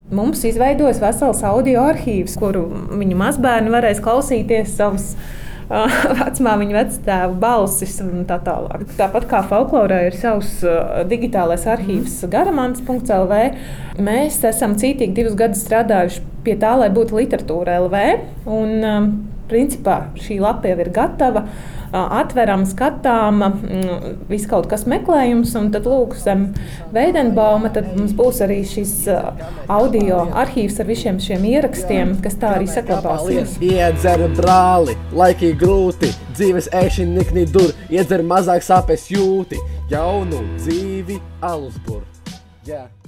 Mums izveidojas vesels audio arhīvs, kuru viņu mazbērni varēs klausīties savus vecmāmiņu vectēvu balsis un tā tālāk. Tāpat kā folklorā ir savs digitālais arhīvs garamants.lv, mēs esam cītīgi 2 gadus strādājuši pie tā, lai būtu literatūra LV. Un, principā šī lapa jau ir gatava, atverama, skatāma, viss kaut kas meklējums, un tad lūk, zem Veidenbauma tad mums būs arī šis audio arhīvs ar visiem šiem ierakstiem, kas tā arī saglabāsies. Iedzer brāli, laiki grūti, dzīves ēšana nikni dur, iedzer mazāk sāpes jūti, jaunu dzīvi alus gur. Yeah.